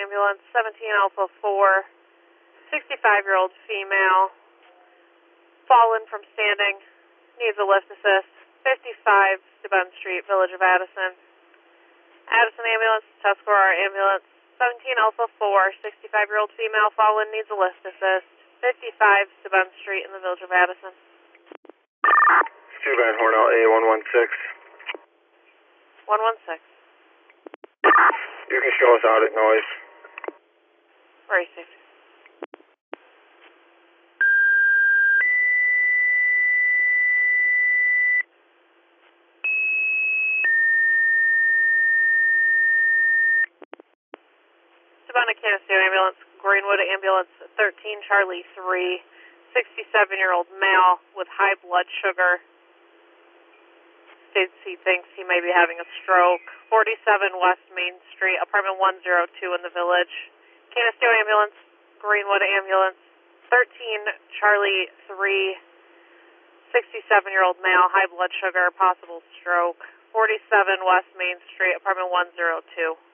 ambulance, 17 Alpha 4, 65-year-old female, fallen from standing, needs a lift assist, 55 Steuben Street, Village of Addison. Addison ambulance, Tuscarora ambulance, 17 Alpha 4, 65-year-old female, fallen, needs a lift assist, 55 Steuben Street in the Village of Addison. Steuben, Hornell A116. 116. You can show us audit noise. Very safe. Savannah Canisteo ambulance, Greenwood ambulance, 13 Charlie 3, 67-year-old male with high blood sugar. States he thinks he may be having a stroke. 47 West Main Street, apartment 102 in the Village. Canisteo ambulance, Greenwood ambulance, 13 Charlie 3, 67-year-old male, high blood sugar, possible stroke. 47 West Main Street, apartment 102.